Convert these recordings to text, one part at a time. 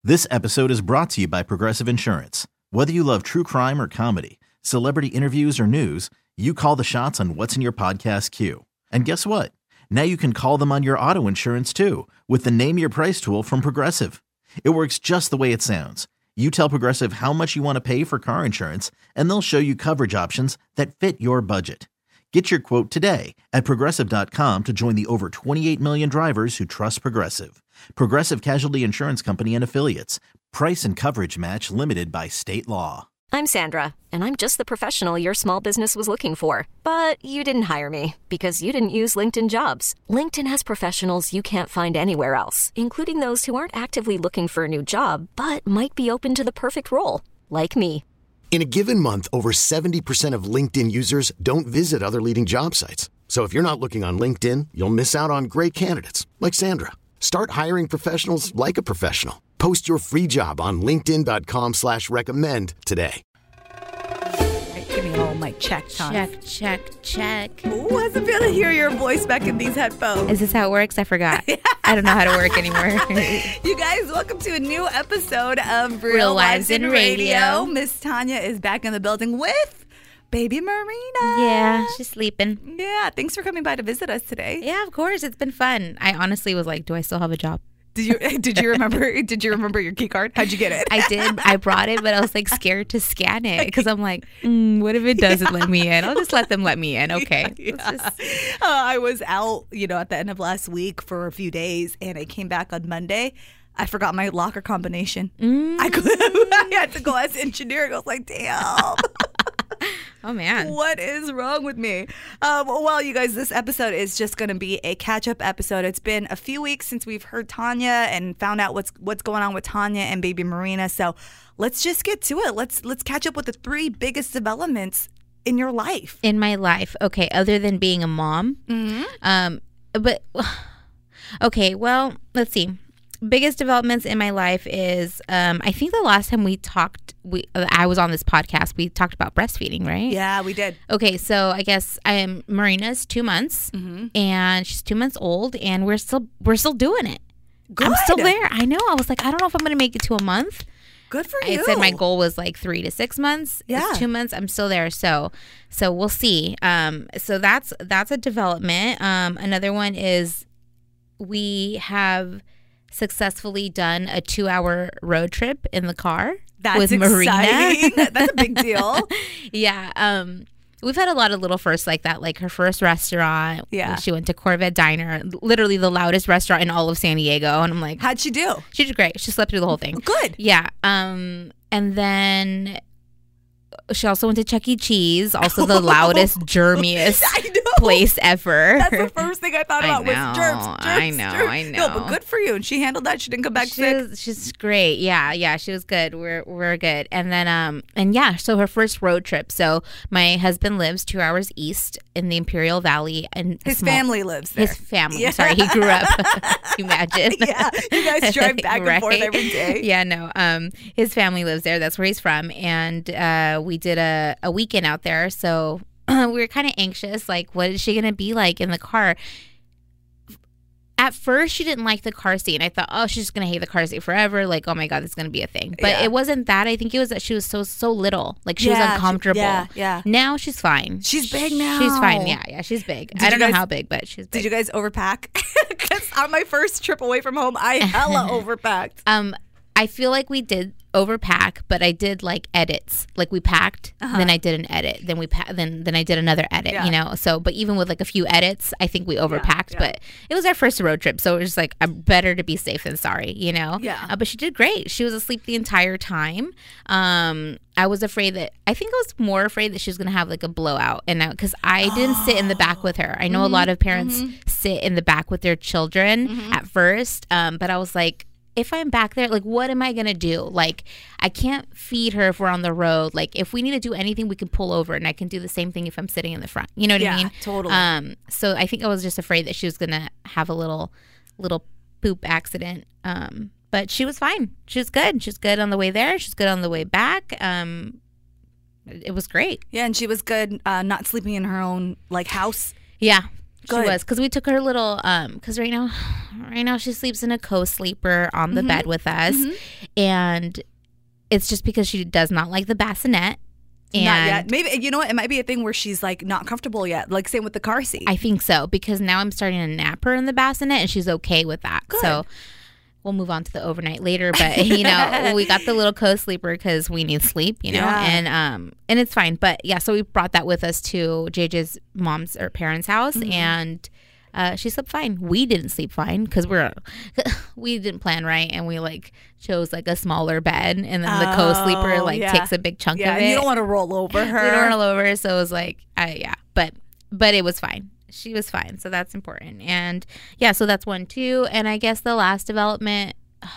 This episode is brought to you by Progressive Insurance. Whether you love true crime or comedy, celebrity interviews or news, you call the shots on what's in your podcast queue. And guess what? Now you can call them on your auto insurance too with the Name Your Price tool from Progressive. It works just the way it sounds. You tell Progressive how much you want to pay for car insurance, and they'll show you coverage options that fit your budget. Get your quote today at Progressive.com to join the over 28 million drivers who trust Progressive. Progressive Casualty Insurance Company and Affiliates. Price and coverage match limited by state law. I'm Sandra, and I'm just the professional your small business was looking for. But you didn't hire me because you didn't use LinkedIn Jobs. LinkedIn has professionals you can't find anywhere else, including those who aren't actively looking for a new job, but might be open to the perfect role, like me. In a given month, over 70% of LinkedIn users don't visit other leading job sites. So if you're not looking on LinkedIn, you'll miss out on great candidates like Sandra. Start hiring professionals like a professional. Post your free job on linkedin.com/recommend today. Give me a little mic check, Tom. Check. Ooh, how's it feel to hear your voice back in these headphones? Is this how it works? I forgot. I don't know how to work anymore. You guys, welcome to a new episode of Real Wives in Radio. Miss Tanya is back in the building with baby Marina. Yeah, she's sleeping. Yeah, thanks for coming by to visit us today. Yeah, of course. It's been fun. I honestly was like, do I still have a job? Did you remember your key card? How'd you get it? I did. I brought it, but I was like scared to scan it because I'm like, what if it doesn't let me in? I'll just let them let me in. Okay. Yeah. I was out, at the end of last week for a few days, and I came back on Monday. I forgot my locker combination. I had to go ask engineering. I was like, damn. Oh, man. What is wrong with me? Well, you guys, this episode is just going to be a catch-up episode. It's been a few weeks since we've heard Tanya and found out what's going on with Tanya and baby Marina. So let's just get to it. Let's catch up with the three biggest developments in your life. In my life. Okay, other than being a mom. Mm-hmm. Okay, well, let's see. Biggest developments in my life is I think the last time we talked, I was on this podcast, we talked about breastfeeding, right? Yeah, we did. Okay, so I guess Marina's 2 months, and she's 2 months old, and we're still doing it. Good. I'm still there. I know. I was like, I don't know if I'm going to make it to a month. Good for you. I said my goal was like 3 to 6 months. Yeah. It's 2 months. I'm still there. So we'll see. So that's a development. Another one is we have successfully done a 2-hour road trip in the car with Marina. That's a big deal. Yeah. We've had a lot of little firsts like that, like her first restaurant. Yeah. She went to Corvette Diner, literally the loudest restaurant in all of San Diego. And I'm like, how'd she do? She did great. She slept through the whole thing. Good. Yeah. And then she also went to Chuck E. Cheese, also the loudest, germiest place ever. That's the first thing I thought about was germs. I know. No, but good for you. And she handled that. She didn't come back sick. She's great. Yeah, she was good. We're good. And then, so her first road trip. So my husband lives 2 hours east in the Imperial Valley. And his family lives there. His family. Yeah. Sorry, he grew up. Imagine. Yeah, you guys drive back and forth every day. Yeah, no. His family lives there. That's where he's from. And we did a weekend out there. So we were kind of anxious. Like, what is she going to be like in the car? At first, she didn't like the car seat. And I thought, she's just going to hate the car seat forever. Like, oh, my God, this is going to be a thing. But It wasn't that. I think it was that she was so little. Like, she was uncomfortable. Yeah. Now she's fine. She's big now. She's fine. Yeah, she's big. I don't know how big, but she's big. Did you guys overpack? Because on my first trip away from home, I hella overpacked. I feel like we did overpack, but I did like edits. Like we packed, then I did an edit, then then I did another edit. So, but even with like a few edits, I think we overpacked. Yeah. But it was our first road trip, so it was just like better to be safe than sorry. Yeah. But she did great. She was asleep the entire time. I was afraid that I was more afraid that she was gonna have like a blowout, and because I didn't sit in the back with her. I know a lot of parents sit in the back with their children at first, but I was like, if I'm back there, like, what am I going to do? Like, I can't feed her if we're on the road. Like, if we need to do anything, we can pull over, and I can do the same thing if I'm sitting in the front. You know what I mean? Totally. So I think I was just afraid that she was going to have a little poop accident. But she was fine. She was good. She was good on the way there. She was good on the way back. It was great. Yeah, and she was good not sleeping in her own, like, house. Yeah. Good. She was, because we took her little, because right now she sleeps in a co-sleeper on the bed with us, and it's just because she does not like the bassinet. And not yet. Maybe, you know what? It might be a thing where she's like not comfortable yet. Like same with the car seat. I think so, because now I'm starting to nap her in the bassinet, and she's okay with that. Good. So we'll move on to the overnight later, but we got the little co-sleeper because we need sleep, and it's fine. But yeah, so we brought that with us to JJ's mom's or parents' house, and she slept fine. We didn't sleep fine because we didn't plan right, and we chose a smaller bed, and then the co-sleeper takes a big chunk of it. And you don't want to roll over her. We don't roll over, so it was but it was fine. She was fine, so that's important. And yeah, so that's 1, 2, and I guess the last development.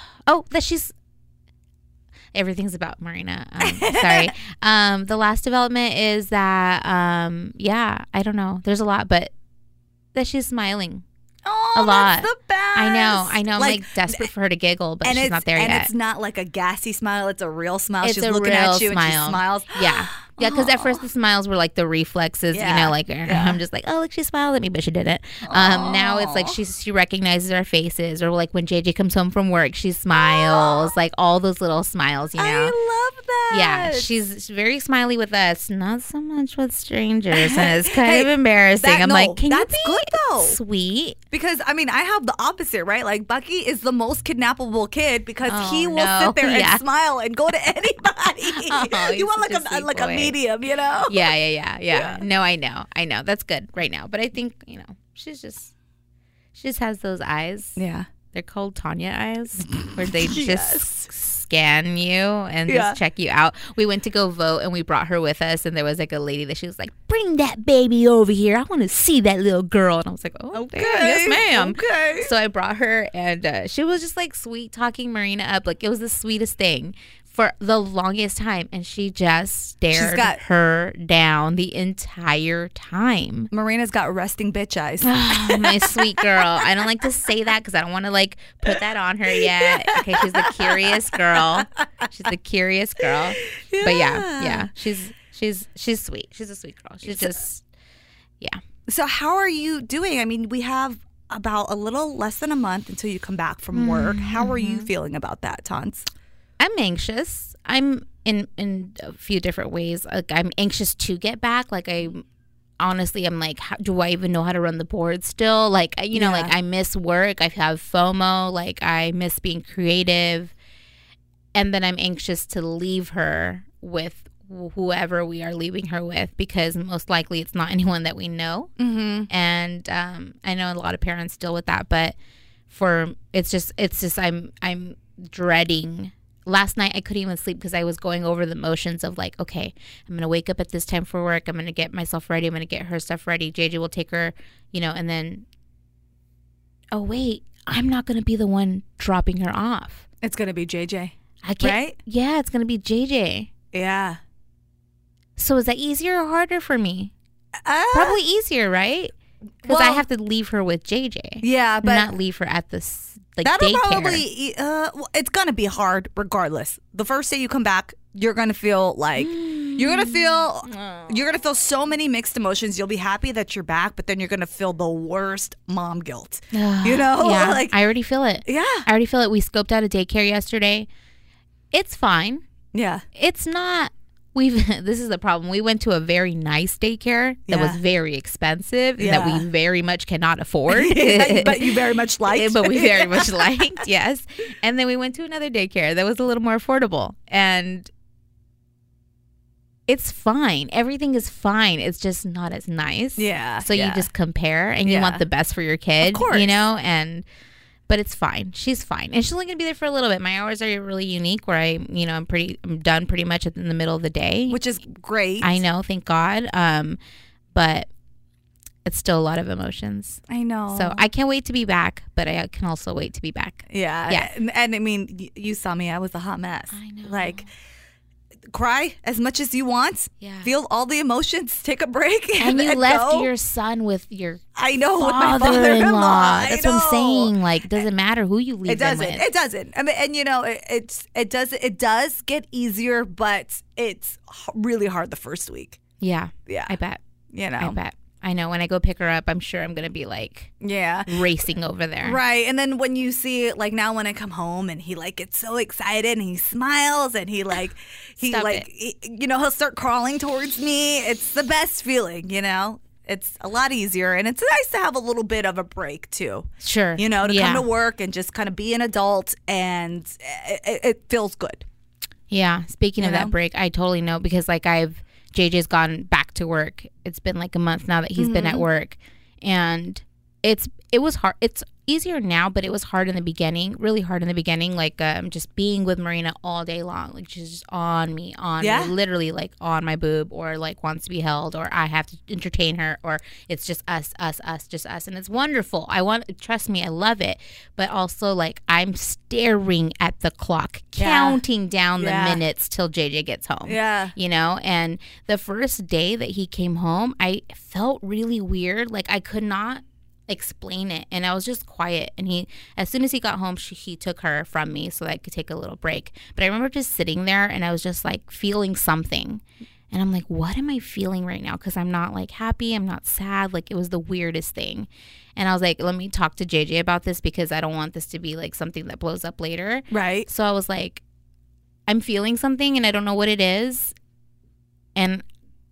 Everything's about Marina. Sorry. The last development is that I don't know. There's a lot, but that she's smiling. Oh, a lot. That's the best. I know. I'm desperate for her to giggle, but she's not there yet. And it's not like a gassy smile. It's a real smile. It's she's a looking real at you smile. and she smiles. Yeah. Yeah, because at first the smiles were the reflexes, I'm just she smiled at me, but she didn't. Now it's she recognizes our faces, or when JJ comes home from work, she smiles, all those little smiles, I love that. Yeah, she's very smiley with us, not so much with strangers, and it's kind of embarrassing. Can that's you be good though, sweet? Because I have the opposite, right? Bucky is the most kidnappable kid because he will sit there and smile and go to anybody. You want a medium, Yeah. No, I know. That's good right now. But I think, she just has those eyes. Yeah. They're called Tanya eyes, where they just scan you and just check you out. We went to go vote, and we brought her with us, and there was a lady that she was like, bring that baby over here. I want to see that little girl. And I was like, oh, okay. Yes, ma'am. Okay. So I brought her, and she was just sweet talking Marina up. It was the sweetest thing for the longest time, and she just stared her down the entire time. Marina's got resting bitch eyes. Oh, my sweet girl. I don't like to say that because I don't want to put that on her yet. Okay, she's the curious girl. But yeah, she's sweet. She's a sweet girl. She's just So how are you doing? We have about a little less than a month until you come back from work. How are you feeling about that, Tons? I'm anxious. I'm in a few different ways. I'm anxious to get back. I'm do I even know how to run the board still? I miss work. I have FOMO. I miss being creative. And then I'm anxious to leave her with whoever we are leaving her with, because most likely it's not anyone that we know. Mm-hmm. And I know a lot of parents deal with that, but it's just I'm dreading. Last night I couldn't even sleep because I was going over the motions of okay, I'm going to wake up at this time for work. I'm going to get myself ready. I'm going to get her stuff ready. JJ will take her, and then, oh, wait, I'm not going to be the one dropping her off. It's going to be JJ. Right? Yeah, it's going to be JJ. Yeah. So is that easier or harder for me? Probably easier, right? Because I have to leave her with JJ. Yeah, but not leave her at this that'll daycare. Probably it's gonna be hard regardless. The first day you come back, you're gonna feel you're gonna feel so many mixed emotions. You'll be happy that you're back, but then you're gonna feel the worst mom guilt. Yeah, I already feel it. Yeah, I already feel it. We scoped out a daycare yesterday. It's fine. Yeah, it's not. This is the problem. We went to a very nice daycare that was very expensive and that we very much cannot afford. But you very much liked. But we very much liked, yes. And then we went to another daycare that was a little more affordable. And it's fine. Everything is fine. It's just not as nice. Yeah. So you just compare, and you want the best for your kid, of course. But it's fine. She's fine. And she's only going to be there for a little bit. My hours are really unique where I'm done pretty much in the middle of the day. Which is great. I know, thank God. But it's still a lot of emotions. I know. So I can't wait to be back, but I can also wait to be back. Yeah. And you saw me. I was a hot mess. I know. Cry as much as you want. Yeah. Feel all the emotions. Take a break. And you left your son with your with my father-in-law. That's what I'm saying. It doesn't matter who you leave them with. It doesn't. It does get easier, but it's really hard the first week. Yeah. Yeah. I bet. I bet. I know when I go pick her up, I'm sure I'm going to be like racing over there. Right. And then when you see, like, now when I come home and he like gets so excited and he smiles and he he'll start crawling towards me. It's the best feeling, you know? It's a lot easier, and it's nice to have a little bit of a break too. Sure. You know, to come to work and just kind of be an adult, and it feels good. Yeah. Speaking of that break, I totally know, because like JJ's gone back to work. It's been like a month now that he's been at work, and it was hard. It's easier now, but it was hard in the beginning, really hard in the beginning. Like just being with Marina all day long, like she's just on me, literally like on my boob, or like wants to be held, or I have to entertain her, or it's just us, just us, and it's wonderful. Trust me, I love it, but also like I'm staring at the clock, counting down the minutes till JJ gets home. Yeah, you know. And the first day that he came home, I felt really weird. Like I could not explain it, and I was just quiet, and as soon as he got home, he took her from me so that I could take a little break. But I remember just sitting there, and I was just like feeling something, and I'm like, what am I feeling right now? Because I'm not like happy, I'm not sad. Like it was the weirdest thing. And I was like, let me talk to JJ about this, because I don't want this to be like something that blows up later. Right. So I was like, I'm feeling something and I don't know what it is, and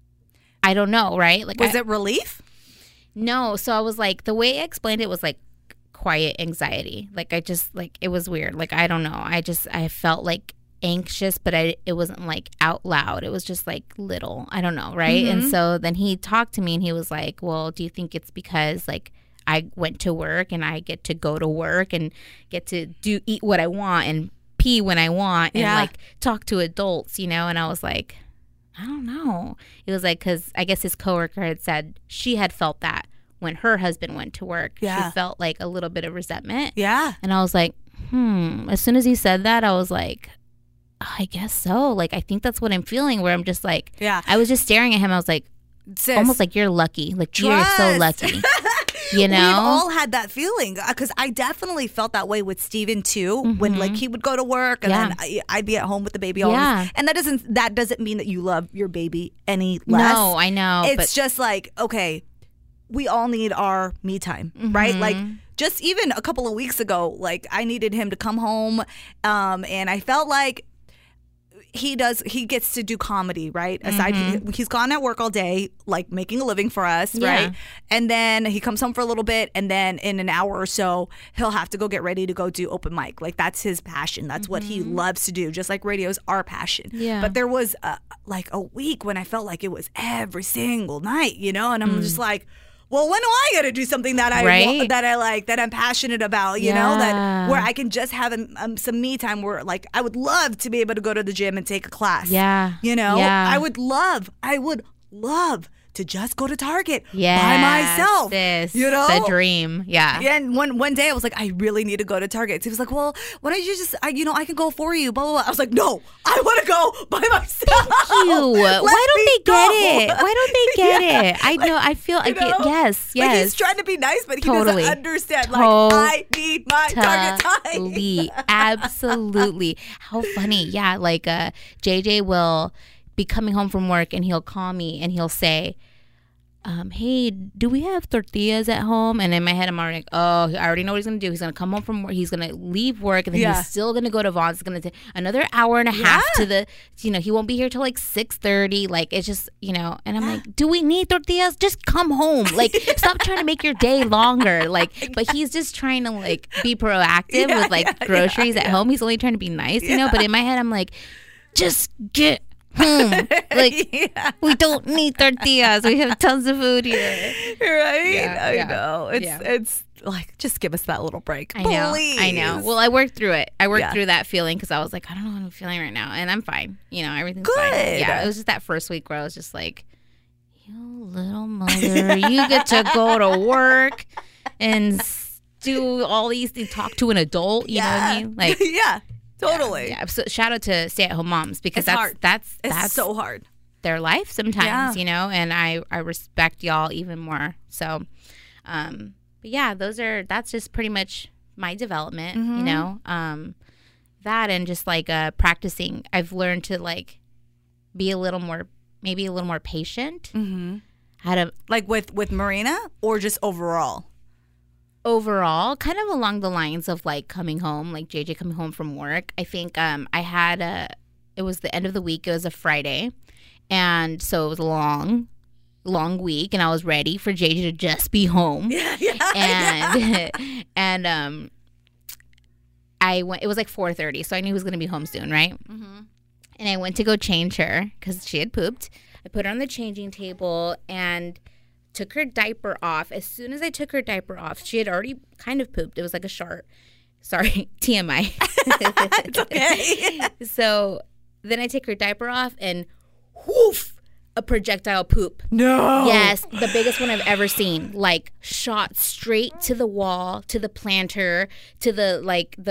I don't know, right? Like, was it relief? No. So I was like, the way I explained it was like quiet anxiety. Like I just, like, it was weird. Like, I don't know. I felt like anxious, but it wasn't like out loud. It was just like little, I don't know. Right. Mm-hmm. And so then he talked to me and he was like, well, do you think it's because like I went to work and I get to go to work and get to eat what I want and pee when I want and like talk to adults, you know? And I was like, I don't know. It was like, because I guess his coworker had said she had felt that when her husband went to work. Yeah. She felt like a little bit of resentment. Yeah. And I was like, As soon as he said that, I was like, I guess so. Like, I think that's what I'm feeling, where I'm just like, I was just staring at him. I was like, sis, almost like you're lucky. Like, you're so lucky. You know, we've all had that feeling, because I definitely felt that way with Steven too. Mm-hmm. When like he would go to work and then I'd be at home with the baby always. And that doesn't mean that you love your baby any less. No, I know. It's just like, okay, we all need our me time, right? Like just even a couple of weeks ago, like I needed him to come home, and I felt like he gets to do comedy, right? Aside, he's gone at work all day, like making a living for us, right? And then he comes home for a little bit, and then in an hour or so, he'll have to go get ready to go do open mic. Like that's his passion. That's what he loves to do. Just like radio's our passion. Yeah. But there was like a week when I felt like it was every single night, you know? And I'm just like, well, when do I get to do something that I like, that I'm passionate about, you know, that where I can just have some me time, where like I would love to be able to go to the gym and take a class. Yeah. You know, I would love to just go to Target by myself. You know, the dream. Yeah. And one day I was like, I really need to go to Target. So he was like, well, why don't you just, I can go for you, blah, blah, blah. I was like, no, I want to go by myself. Thank you. Why don't they get it? Why don't they get it? I know. I feel like, yes. Like he's trying to be nice, but he doesn't understand. Like, I need my Target time. Absolutely. How funny. Yeah. Like JJ will be coming home from work and he'll call me and he'll say, hey, do we have tortillas at home? And in my head, I'm already like, oh, I already know what he's going to do. He's going to come home from work. He's going to leave work. And then he's still going to go to Vaughn's. It's going to take another hour and a half to the, you know, he won't be here till like 6:30. Like, it's just, you know, and I'm like, do we need tortillas? Just come home. Like, stop trying to make your day longer. Like, but he's just trying to like be proactive with like groceries at home. He's only trying to be nice, you know? But in my head, I'm like, just get like we don't need tortillas. We have tons of food here. Right? I know. It's like, just give us that little break. Please. I know. Well, I worked through it. I worked through that feeling, because I was like, I don't know what I'm feeling right now, and I'm fine. You know, everything's fine. Yeah, it was just that first week where I was just like, you little mother, you get to go to work and do all these things, talk to an adult. You know what I mean? Like, totally. Yeah. So shout out to stay-at-home moms, because that's so hard. Their life sometimes, you know, and I respect y'all even more. So, but yeah, that's just pretty much my development, you know, that, and just like practicing. I've learned to like be maybe a little more patient. Like with Marina or just overall? Overall, kind of along the lines of like coming home, like JJ coming home from work. I think it was the end of the week. It was a Friday. And so it was a long week, and I was ready for JJ to just be home. And I went. It was like 4:30, so I knew he was going to be home soon, right? Mm-hmm. And I went to go change her because she had pooped. I put her on the changing table and took her diaper off. As soon as I took her diaper off, she had already kind of pooped. It was like a shark. Sorry, TMI. It's okay. So then I take her diaper off and whoof, a projectile poop. No. Yes, the biggest one I've ever seen. Like shot straight to the wall, to the planter, to the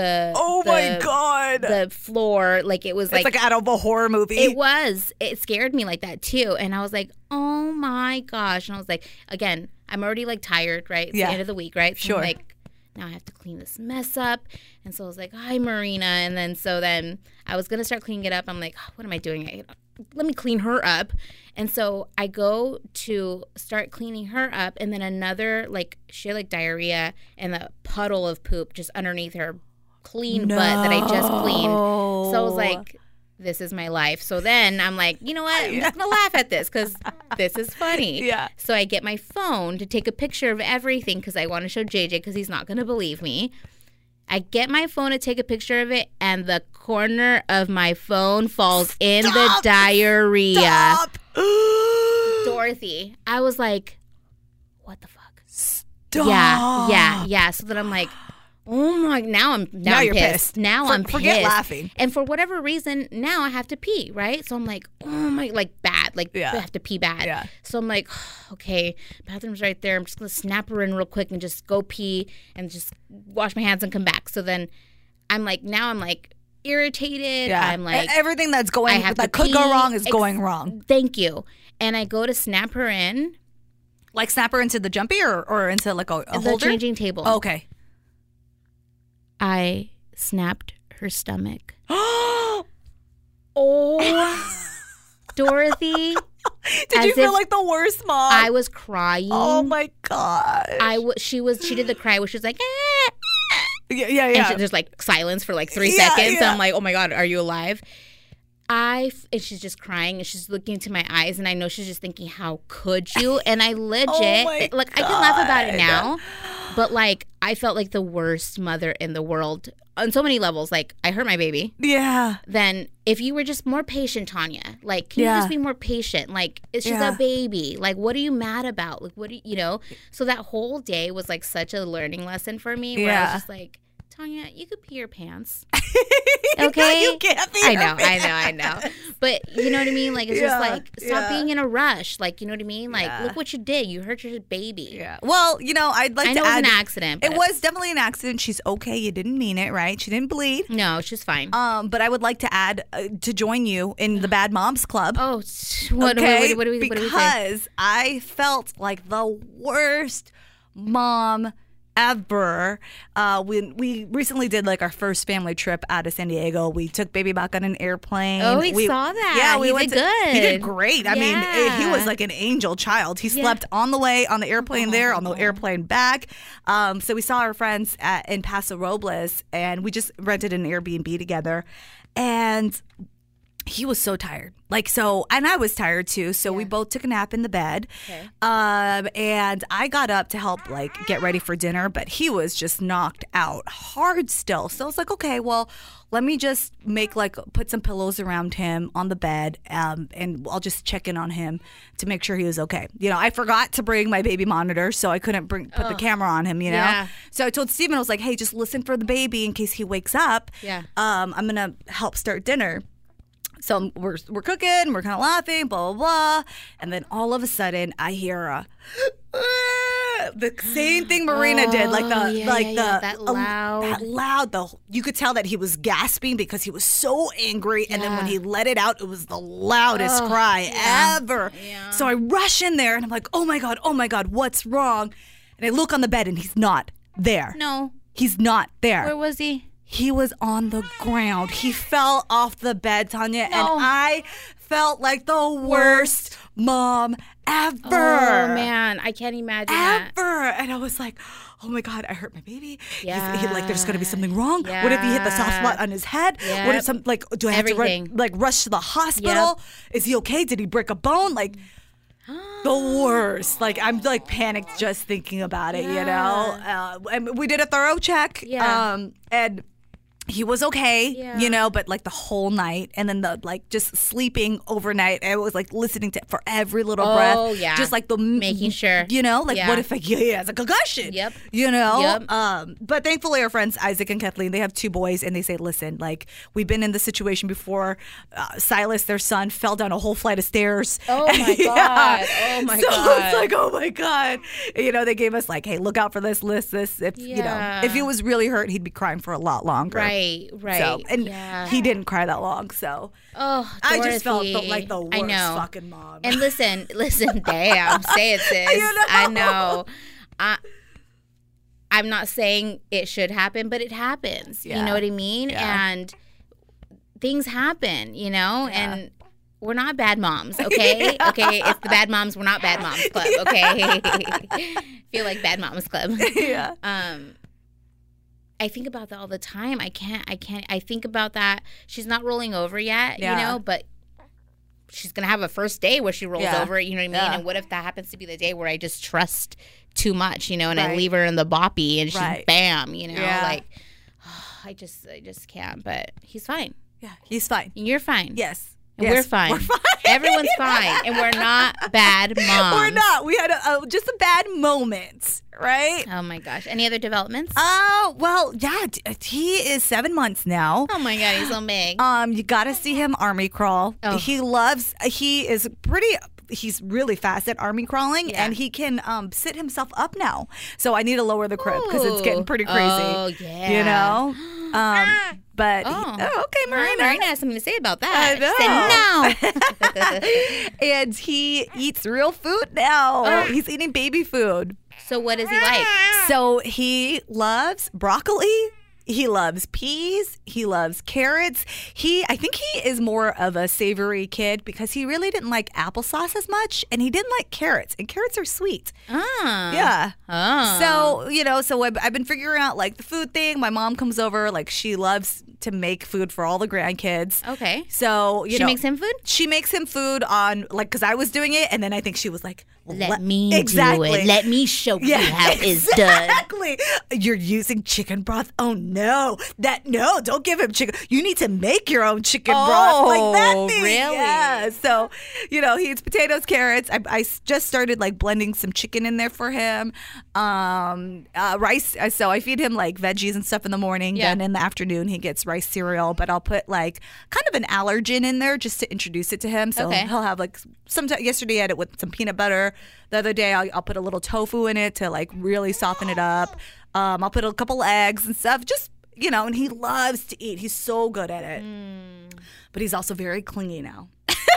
my God. The floor. Like it was it's like out of a horror movie. It was. It scared me like that too. And I was like, oh my gosh. And I was like, again, I'm already like tired, right? It's the end of the week, right? So sure. I'm like, now I have to clean this mess up. And so I was like, hi, Marina. And then I was going to start cleaning it up. I'm like, oh, what am I doing? Let me clean her up. And so I go to start cleaning her up, and then another, like, she had like diarrhea and a puddle of poop just underneath her clean butt that I just cleaned. So I was like, this is my life. So then I'm like, you know what? I'm just going to laugh at this because this is funny. Yeah. So I get my phone to take a picture of everything because I want to show JJ because he's not going to believe me. I get my phone to take a picture of it, and the corner of my phone falls in the diarrhea. Stop. Dorothy, I was like, what the fuck? Stop. Yeah. So then I'm like, oh my, now I'm you're pissed. Now I'm pissed. Forget laughing. And for whatever reason, now I have to pee, right? So I'm like, oh my, like bad. Like I have to pee bad. Yeah. So I'm like, okay, bathroom's right there. I'm just going to snap her in real quick and just go pee and just wash my hands and come back. So then I'm like, irritated. Yeah. I'm like, everything that could go wrong is going wrong. Thank you. And I go to snap her in. Like snap her into the jumpy or into like a holder? The changing table. Oh, okay. I snapped her stomach. Oh. Dorothy. Did you feel like the worst mom? I was crying. Oh my gosh. She did the cry where she was like, eh. Yeah. And there's like silence for like 3 seconds. Yeah. I'm like, oh my God, are you alive? And she's just crying and she's looking into my eyes and I know she's just thinking, how could you? And I legit, I can laugh about it now, but like I felt like the worst mother in the world on so many levels. Like I hurt my baby. Yeah. Then if you were just more patient, Tanya, like can you just be more patient? Like she's a baby. Like what are you mad about? Like what do you know? So that whole day was like such a learning lesson for me where I was just like, Tanya, you could pee your pants. Okay? You can't pee your pants. I know. But you know what I mean? Like, it's just like, stop being in a rush. Like, you know what I mean? Like, look what you did. You hurt your baby. Yeah. Well, you know, I'd like to add. I know it was an accident. It was definitely an accident. She's okay. You didn't mean it, right? She didn't bleed. No, she's fine. But I would like to add to join you in the Bad Moms Club. Oh, what do we say? Because I felt like the worst mom ever. We recently did like our first family trip out of San Diego. We took baby back on an airplane. Oh, we saw that. Yeah, he did good. He did great. I mean, he was like an angel child. He slept on the way on the airplane there, on the airplane back. So we saw our friends in Paso Robles, and we just rented an Airbnb together, and he was so tired. And I was tired too. So we both took a nap in the bed. Okay. And I got up to help get ready for dinner, but he was just knocked out hard still. So I was like, okay, well, let me just put some pillows around him on the bed, and I'll just check in on him to make sure he was okay. You know, I forgot to bring my baby monitor, so I couldn't put the camera on him, you know? Yeah. So I told Steven, I was like, hey, just listen for the baby in case he wakes up. Yeah. I'm going to help start dinner. So we're cooking, we're kind of laughing, blah, blah, blah. And then all of a sudden, I hear the same thing Marina did. That loud. You could tell that he was gasping because he was so angry. And then when he let it out, it was the loudest cry ever. Yeah. So I rush in there and I'm like, oh my God, what's wrong? And I look on the bed and he's not there. No. He's not there. Where was he? He was on the ground. He fell off the bed, Tanya, and I felt like the worst mom ever. Oh, man. I can't imagine that. Ever. And I was like, oh my God, I hurt my baby. Yeah. Like, there's going to be something wrong. What if he hit the soft spot on his head? Yep. What if do I have Everything. to rush to the hospital? Yep. Is he okay? Did he break a bone? Like, the worst. Like, I'm like panicked just thinking about it, you know? And we did a thorough check. Yeah. And he was okay, you know, but like the whole night, and then the like just sleeping overnight. I was like listening to for every little breath. Oh, yeah. Just like making sure. You know, like what if he has a concussion? Yep. You know? Yep. But thankfully our friends Isaac and Kathleen, they have 2 boys, and they say, listen, like we've been in this situation before. Silas, their son, fell down a whole flight of stairs. Oh my God. Oh my God. So it's like, oh my God. You know, they gave us like, hey, look out for this, if you know, if he was really hurt, he'd be crying for a lot longer. Right. So, and he didn't cry that long, so I just felt like the worst fucking mom. And listen, damn, say it, sis. You know? I know. I'm not saying it should happen, but it happens. Yeah. You know what I mean? Yeah. And things happen, you know, and we're not bad moms, okay? Okay, it's the Bad Moms, We're Not Bad Moms Club, okay? Feel like Bad Moms Club. Yeah. I think about that all the time. I think about that. She's not rolling over yet, you know, but she's going to have a first day where she rolls over, you know what I mean? Yeah. And what if that happens to be the day where I just trust too much, you know, and I leave her in the boppy and she's bam, you know, like, I just can't, but he's fine. Yeah, he's fine. And you're fine. Yes. And we're fine. We're fine. Everyone's fine. And we're not bad moms. We're not. We had just a bad moment, right? Oh, my gosh. Any other developments? Well, yeah. He is 7 months now. Oh, my God. He's so big. You got to see him army crawl. Oh. He's really fast at army crawling, and he can sit himself up now. So I need to lower the crib because it's getting pretty crazy. Oh, yeah. You know? But okay, Marina has something to say about that. I know. And he eats real food now. He's eating baby food. So what does he like? So he loves broccoli. He loves peas. He loves carrots. I think he is more of a savory kid because he really didn't like applesauce as much, and he didn't like carrots. And carrots are sweet. Yeah. So, you know, I've been figuring out like the food thing. My mom comes over, like she loves to make food for all the grandkids. Okay. So, she makes him food? She makes him food on, like, because I was doing it, and then I think she was like, Let me do it. Let me show you how it's done. Exactly. You're using chicken broth. Oh, no. Don't give him chicken. You need to make your own chicken broth. Like that thing. Really? Yeah. So, you know, he eats potatoes, carrots. I just started, like, blending some chicken in there for him. Rice. So I feed him, like, veggies and stuff in the morning. Yeah. Then in the afternoon, he gets rice cereal. But I'll put, like, kind of an allergen in there just to introduce it to him. So he'll have, like, yesterday I had it with some peanut butter. The other day, I'll put a little tofu in it to, like, really soften it up. I'll put a couple eggs and stuff. Just, you know, and he loves to eat. He's so good at it. But he's also very clingy now.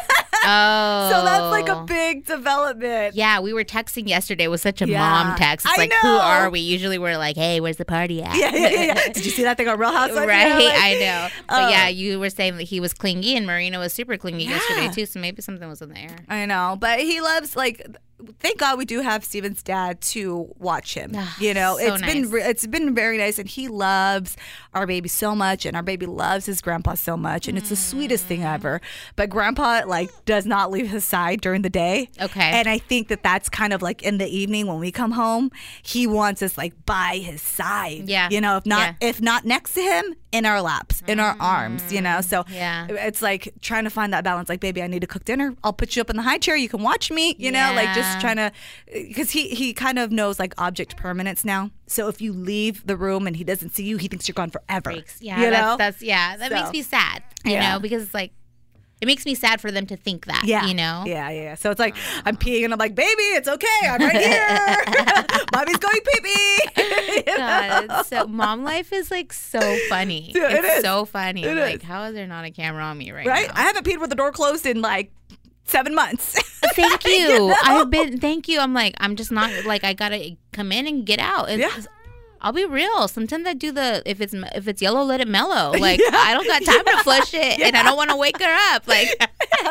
So that's like a big development. Yeah, we were texting yesterday. It was such a mom text. It's like, who are we? Usually we're like, hey, where's the party at? Yeah. Did you see that thing on Real Housewives? Right, I know. But yeah, you were saying that he was clingy, and Marina was super clingy yesterday too, so maybe something was in the air. I know, but he loves, like, thank God we do have Steven's dad to watch him. You know, so it's been very nice, and he loves our baby so much, and our baby loves his grandpa so much, and it's the sweetest thing ever. But grandpa, like, does not leave his side during the day. Okay. And I think that's kind of like in the evening when we come home, he wants us, like, by his side. Yeah. You know, if not next to him, in our laps, in our arms, you know. So it's like trying to find that balance. Like, baby, I need to cook dinner. I'll put you up in the high chair. You can watch me, you know, like just trying to, because he kind of knows, like, object permanence now. So if you leave the room and he doesn't see you, he thinks you're gone forever. Yeah, you know? that makes me sad, you know, because it's like, it makes me sad for them to think that, you know? Yeah. So it's like, I'm peeing and I'm like, baby, it's okay. I'm right here. Mommy's going pee-pee. God, so mom life is, like, so funny. Dude, it's so funny. I'm like, how is there not a camera on me right now? I haven't peed with the door closed in, like, 7 months. Thank you. You know? Thank you. I'm like, I'm just not, like, I gotta come in and get out. I'll be real. Sometimes I do if it's yellow, let it mellow. Like, I don't got time to flush it, and I don't want to wake her up. Like,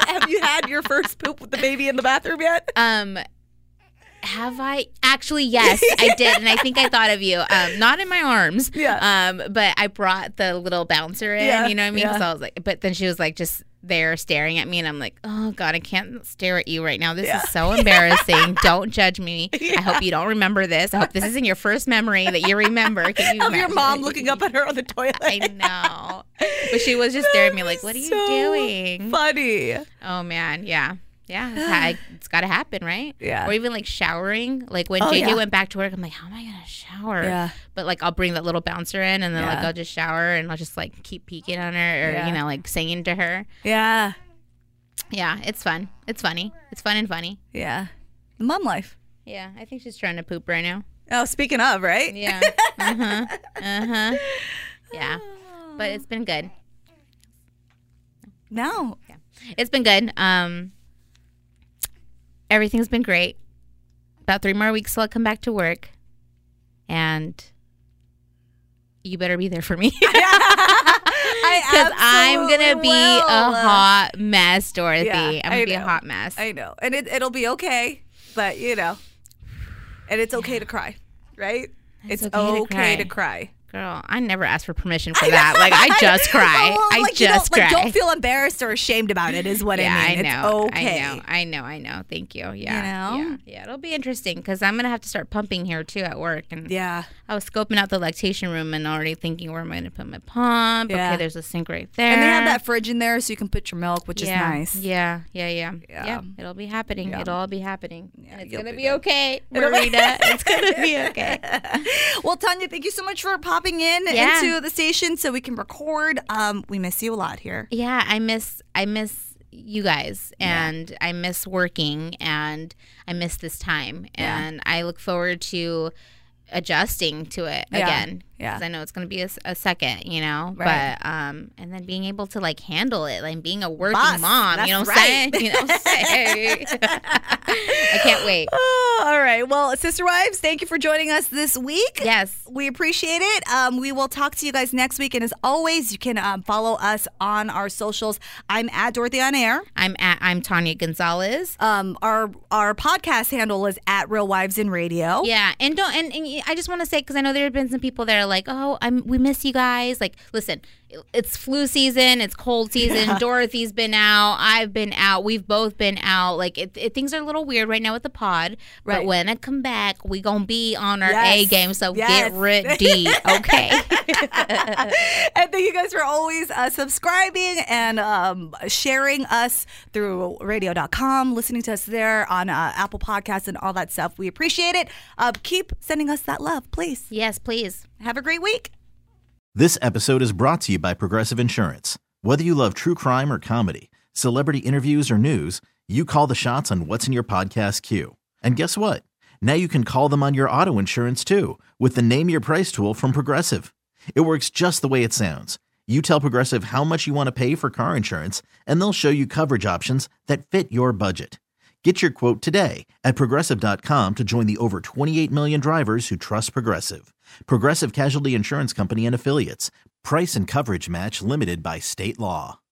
Have you had your first poop with the baby in the bathroom yet? Have I? Actually, yes, I did. And I think I thought of you. Not in my arms. Yeah. But I brought the little bouncer in, Yeah, you know what I mean? yeah. So I was like, but then she was like just there staring at me. And I'm like, oh, God, I can't stare at you right now. This is so embarrassing. Don't judge me. I hope you don't remember this. I hope this isn't your first memory that you remember. Can you Of your imagine? mom looking up at her on the toilet. I know. But she was just staring at me like, what are you doing? Funny. Oh, man. Yeah. Yeah, it's got to happen, right? Yeah. Or even like showering. Like when Oh, JJ yeah. went back to work, I'm like, how am I going to shower? Yeah. But like I'll bring that little bouncer in and then like Yeah. I'll just shower and I'll just like keep peeking on her or, Yeah. you know, like singing to her. Yeah. Yeah, it's fun. It's funny. It's fun and funny. Yeah. The mom life. Yeah, I think she's trying to poop right now. Oh, speaking of, right? Yeah. Yeah. But it's been good. No. Yeah. It's been good. Everything's been great. About 3 more weeks till I come back to work. And you better be there for me. Because I'm going to be a hot mess, Dorothy. Yeah, I'm going to be a hot mess. I know. And it'll be okay. But, you know. And it's okay to cry, right? It's okay to cry. Girl, I never asked for permission for that. Like, I just cry. Well, I like, just you cry. don't feel embarrassed or ashamed about it is what Yeah, I mean. I know. It's okay. I know. Thank you. Yeah. You know? Yeah. It'll be interesting because I'm going to have to start pumping here too at work. And Yeah. I was scoping out the lactation room and already thinking where am I going to put my pump. Yeah. Okay, there's a sink right there. And they have that fridge in there so you can put your milk, which is nice. Yeah. Yeah. It'll be happening. Yeah. It'll all be happening. Yeah, And it's you'll going to be be there. okay, Marita. It's going to be okay. Well, Tanya, thank you so much for popping in Yeah. into the station so we can record. We miss you a lot here. Yeah, I miss you guys, and I miss working, and I miss this time, and I look forward to adjusting to it again. Yeah. Because I know it's going to be a second, you know. Right. But and then being able to like handle it, like being a working Boss, mom. that's You know what right. I'm saying? You know what I'm saying? I can't wait. Oh, all right. Well, Sister Wives, thank you for joining us this week. Yes. We appreciate it. We will talk to you guys next week. And as always, you can follow us on our socials. I'm at Dorothy on Air. I'm Tanya Gonzalez. Our podcast handle is at Real Wives in Radio. Yeah, and I just want to say, because I know there have been some people that are like, oh, we miss you guys. Like, listen, it's flu season, it's cold season. Dorothy's been out, I've been out, we've both been out. Like, things are a little weird right now with the pod. Right. But when I come back, we gonna be on our Yes. A game. So Yes. get ready, okay? And thank you guys for always subscribing and sharing us through radio.com, listening to us there on Apple Podcasts and all that stuff. We appreciate it. Keep sending us that love, please. Yes, please. Have a great week. This episode is brought to you by Progressive Insurance. Whether you love true crime or comedy, celebrity interviews or news, you call the shots on what's in your podcast queue. And guess what? Now you can call them on your auto insurance too with the Name Your Price tool from Progressive. It works just the way it sounds. You tell Progressive how much you want to pay for car insurance, and they'll show you coverage options that fit your budget. Get your quote today at Progressive.com to join the over 28 million drivers who trust Progressive. Progressive Casualty Insurance Company and Affiliates. Price and coverage match limited by state law.